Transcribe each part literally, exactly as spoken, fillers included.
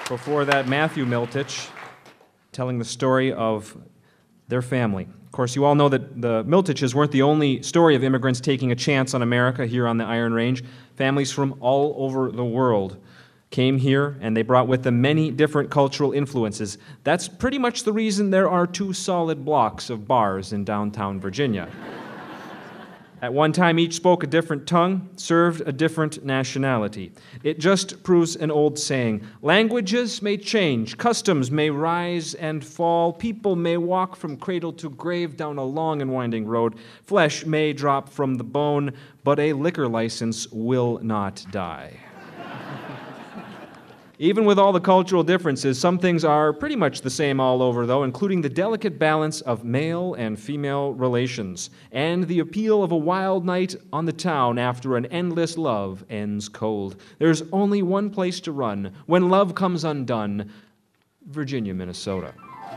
Before that, Matthew Miltich telling the story of their family. Of course, you all know that the Miltiches weren't the only story of immigrants taking a chance on America here on the Iron Range. Families from all over the world came here, and they brought with them many different cultural influences. That's pretty much the reason there are two solid blocks of bars in downtown Virginia. At one time, each spoke a different tongue, served a different nationality. It just proves an old saying: languages may change, customs may rise and fall, people may walk from cradle to grave down a long and winding road, flesh may drop from the bone, but a liquor license will not die. Even with all the cultural differences, some things are pretty much the same all over, though, including the delicate balance of male and female relations, and the appeal of a wild night on the town after an endless love ends cold. There's only one place to run when love comes undone: Virginia, Minnesota.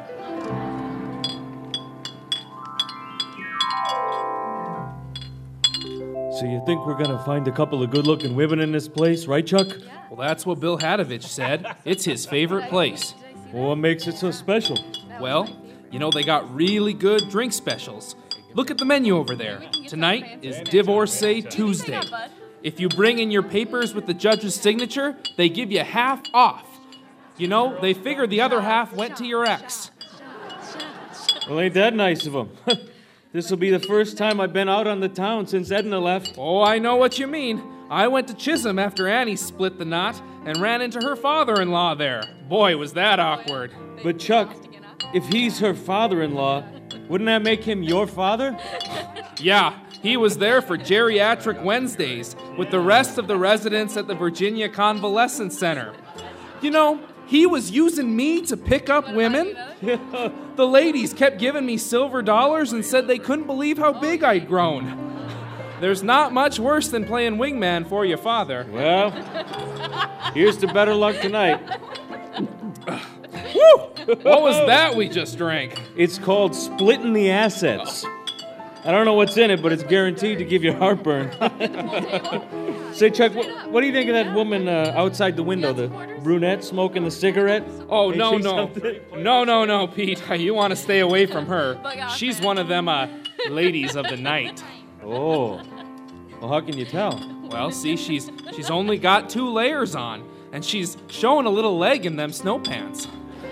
So you think we're gonna find a couple of good-looking women in this place, right, Chuck? Well, that's what Bill Hadovich said. It's his favorite place. Well, what makes it so special? Well, you know, they got really good drink specials. Look at the menu over there. Tonight is Divorcee Tuesday. If you bring in your papers with the judge's signature, they give you half off. You know, they figure the other half went to your ex. Well, ain't that nice of them? This will be the first time I've been out on the town since Edna left. Oh, I know what you mean. I went to Chisholm after Annie split the knot and ran into her father-in-law there. Boy, was that awkward. But Chuck, if he's her father-in-law, wouldn't that make him your father? Yeah, he was there for Geriatric Wednesdays with the rest of the residents at the Virginia Convalescent Center. You know, he was using me to pick up women. The ladies kept giving me silver dollars and said they couldn't believe how big I'd grown. There's not much worse than playing wingman for your father. Well, here's to better luck tonight. Woo! What was that we just drank? It's called Splitting the Assets. I don't know what's in it, but it's guaranteed to give you heartburn. Say, Chuck, what, what do you think of that woman uh, outside the window, the brunette smoking the cigarette? Oh, Ain't no, she no. something? No, no, no, Pete. You want to stay away from her. She's one of them uh, ladies of the night. Oh. Well, how can you tell? Well, see, she's she's only got two layers on, and she's showing a little leg in them snow pants.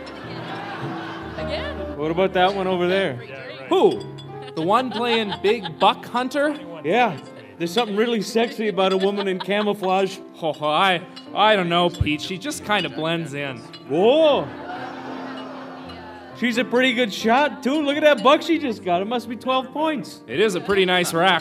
Again? What about that one over there? Who? The one playing Big Buck Hunter? Yeah. There's something really sexy about a woman in camouflage. Oh, I, I don't know, Pete. She just kind of blends in. Whoa! She's a pretty good shot, too. Look at that buck she just got. It must be twelve points. It is a pretty nice rack.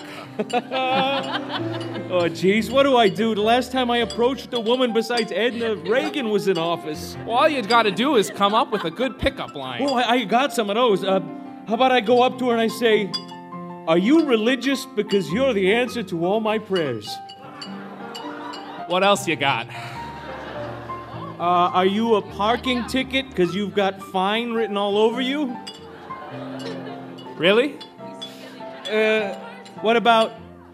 Oh, jeez, what do I do? The last time I approached a woman besides Edna, Reagan was in office. Well, all you've got to do is come up with a good pickup line. Oh, I, I got some of those. Uh, how about I go up to her and I say, "Are you religious? Because you're the answer to all my prayers." What else you got? Uh, are you a parking ticket? Because you've got fine written all over you? Really? Uh, what about...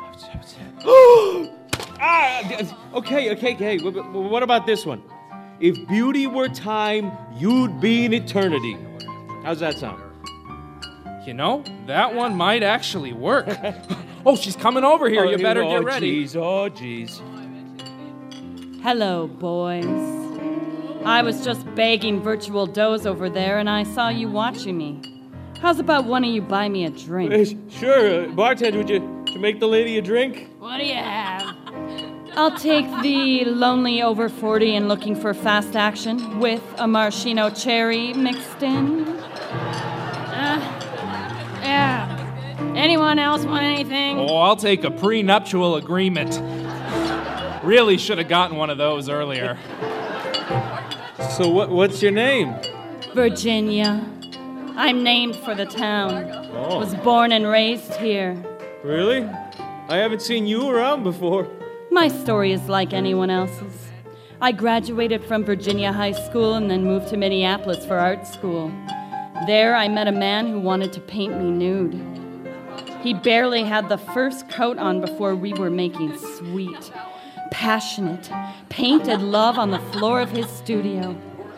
ah, okay, okay, okay. What about this one? If beauty were time, you'd be an eternity. How's that sound? You know, that one might actually work. Oh, she's coming over here. Oh, You better oh, get ready. Geez, oh, jeez. Hello, boys. I was just bagging virtual doughs over there, and I saw you watching me. How's about one of you buy me a drink? Uh, sure. Uh, bartender, would you, would you make the lady a drink? What do you have? I'll take the lonely over forty and looking for fast action with a maraschino cherry mixed in. Uh, yeah. Anyone else want anything? Oh, I'll take a prenuptial agreement. Really should have gotten one of those earlier. So what? what's your name? Virginia. I'm named for the town. Oh. Was born and raised here. Really? I haven't seen you around before. My story is like anyone else's. I graduated from Virginia High School and then moved to Minneapolis for art school. There I met a man who wanted to paint me nude. He barely had the first coat on before we were making sweet, passionate, painted love on the floor of his studio.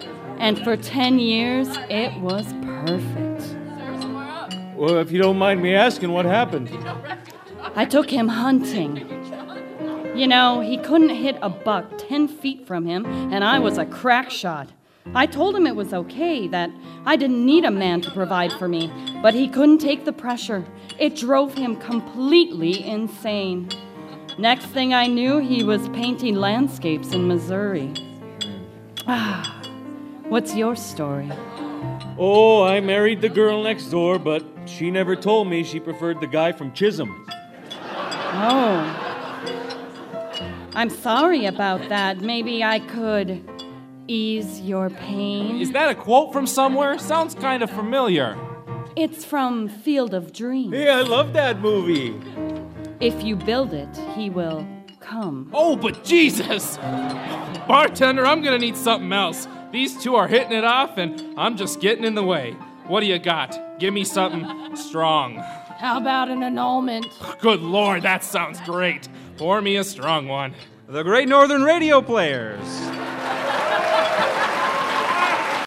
And for ten years, it was perfect. Well, if you don't mind me asking, what happened? I took him hunting. You know, he couldn't hit a buck ten feet from him, and I was a crack shot. I told him it was okay, that I didn't need a man to provide for me, but he couldn't take the pressure. It drove him completely insane. Next thing I knew, he was painting landscapes in Missouri. Ah, what's your story? Oh, I married the girl next door, but she never told me she preferred the guy from Chisholm. Oh. I'm sorry about that. Maybe I could ease your pain. Is that a quote from somewhere? Sounds kind of familiar. It's from Field of Dreams. Hey, I love that movie. If you build it, he will come. Oh, but Jesus! Bartender, I'm gonna need something else. These two are hitting it off, and I'm just getting in the way. What do you got? Give me something strong. How about an annulment? Good Lord, that sounds great. Pour me a strong one. The Great Northern Radio Players.